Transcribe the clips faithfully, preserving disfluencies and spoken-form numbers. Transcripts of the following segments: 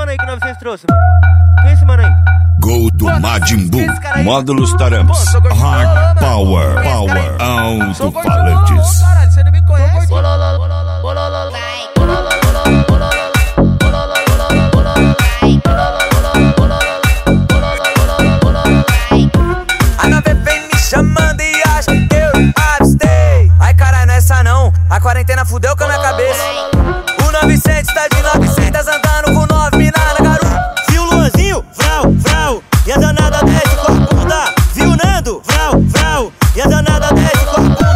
mano aí que novecentos trouxe, mano? Quem é esse mano aí? Gol do Majin Buu, módulos Tarampes, Hard Power, Power, alto-falantes. Caralho, você não me conhece? A nave vem me chamando e acha que eu abstei. Ai caralho, não é essa não, a quarentena fudeu com a minha cabeça. O novecentos tá de novecentos andando com nove mina na garupa. Viu Luanzinho? Vrau, vrau, e a danada desce com a bunda. Viu Nando? Vrau, vrau, e a danada desce com a bunda.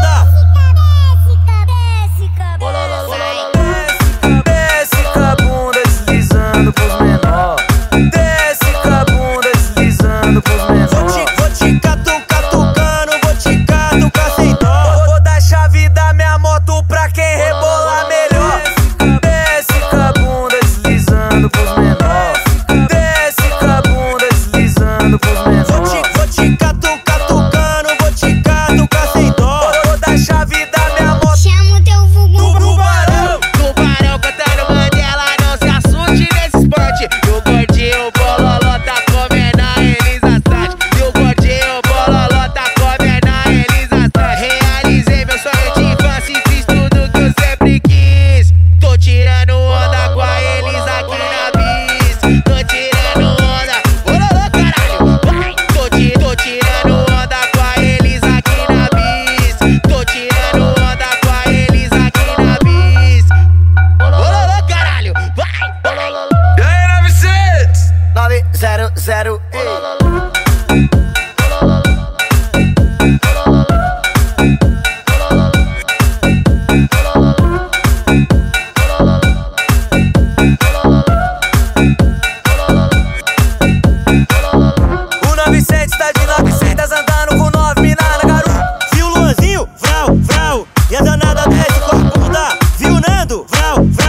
Desce com a bunda deslizando pros menor. Desce com a bunda deslizando pros menor. Vou te, vou te catu, catucando, vou te catucar sem dó. Vou dar chave da minha moto pra quem rebolar melhor. Desce com a bunda deslizando pros menor. Desce com a bunda deslizando pros menor. Vou te, vou te catu, catucando, vou te catucar sem dó. Vou dar chave da minha moto. Chama o teu vulgo Do tubarão. Tubarão cantando Mandela, não se assuste nesse esporte. E o gordinho bololó tá comendo a Elisa Sade. E o gordinho bololó tá comendo a Elisa Sade. Realizei meu sonho de infância e fiz tudo que eu sempre quis. Tô tirando onda com a Elisa aqui na bis. Tô tirando onda, bololó caralho, vai. Tô, ti, tô tirando onda com a Elisa aqui na bis. Tô tirando onda com a Elisa aqui na bis. Bololó caralho, vai. E aí, novecentos? nove zero zero, ei. O novecentos tá de novecentos andando com nove mina na garupa. Viu Luanzinho? Vrau, vrau, e a danada desce com a bunda. Viu Nando? Vrau, vrau.